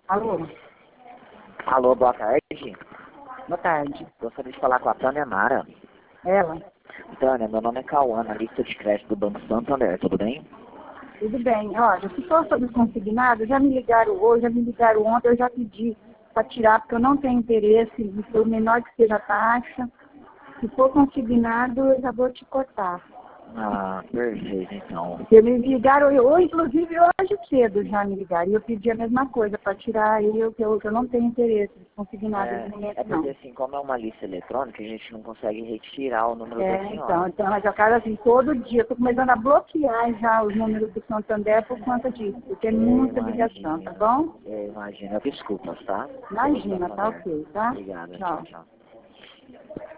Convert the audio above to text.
Alô? Alô, boa tarde. Boa tarde. Gostaria de falar com a Tânia Mara. Ela? Tânia, meu nome é Cauã, na lista de crédito do Banco Santander, tudo bem? Tudo bem. Olha, se for sobre consignado, já me ligaram hoje, já me ligaram ontem, eu já pedi para tirar, porque eu não tenho interesse, por menor que seja a taxa. Se for consignado, eu já vou te cortar. Ah, perfeito, então. Porque me ligaram, ou inclusive hoje cedo já me ligaram, e eu pedi a mesma coisa, para tirar aí, que eu não tenho interesse de consignado no momento, É não. porque assim, como é uma lista eletrônica, a gente não consegue retirar o número da senhora. Então, mas eu quero assim, todo dia, estou começando a bloquear já os números do Santander por conta disso, porque é muita ligação, tá bom? Eu imagino. Desculpas, tá? Imagina, tá ok, tá? Obrigado, Tchau. tchau.